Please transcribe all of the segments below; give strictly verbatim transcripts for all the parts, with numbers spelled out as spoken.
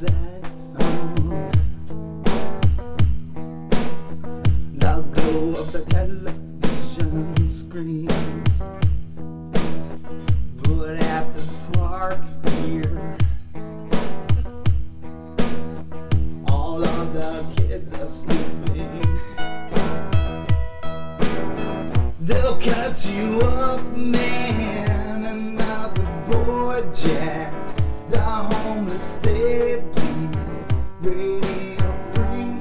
lights on. The glow of the television screens put at the park here. All of the kids are sleeping. They'll cut you up, man. Another boy jacked. The homeless they bleed. Radio free.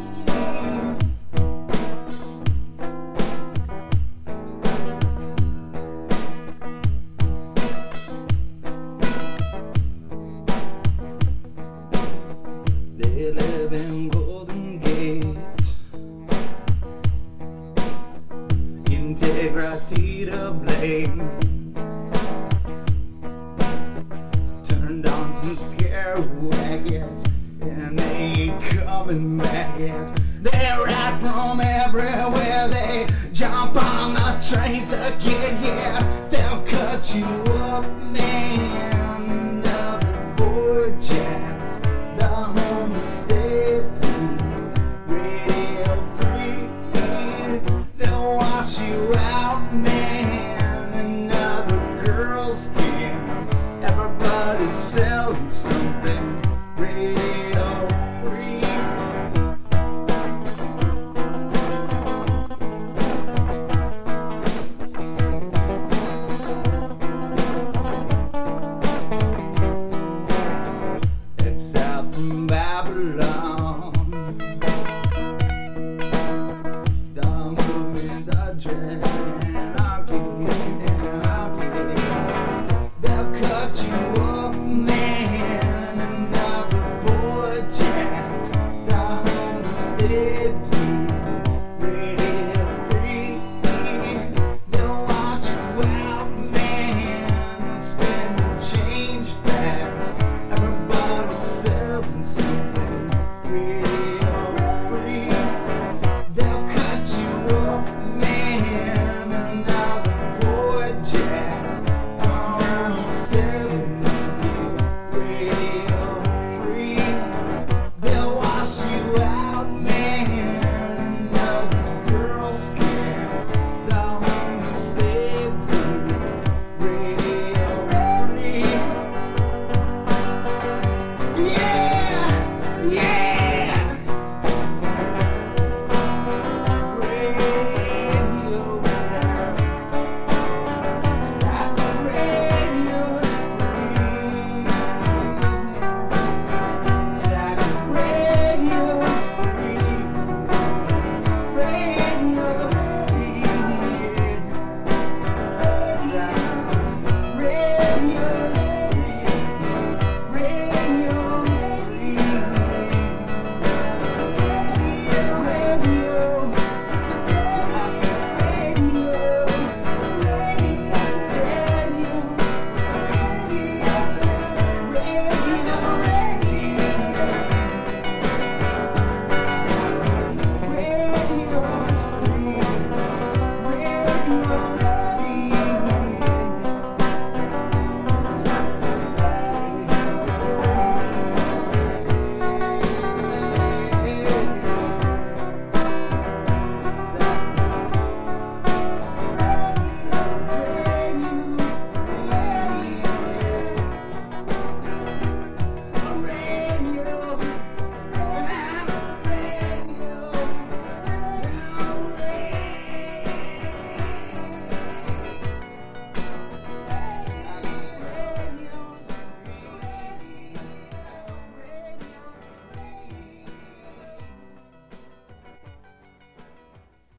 They live in Golden Gate. Integrity to blame. Turned on some scare wagons, and they ain't coming back yet. They ride from everywhere. They jump on the trains to get here. They'll cut you up, man. Another boy jazz. The homeless they bleed. Radio free. They'll wash you out, man. Another girl scam. Everybody's selling something. Radio free. It's out from Babylon. The movement, the dread, anarchy, anarchy. They'll cut you up, man. Another boy jacked. The homeless they bleed. Radio free. They'll watch you out, man. And spend the change fast. Everybody's selling something. Radio free. They'll cut you up, man. Another boy jacked. Oh, selling this here. Radio free. They'll wash you out, man.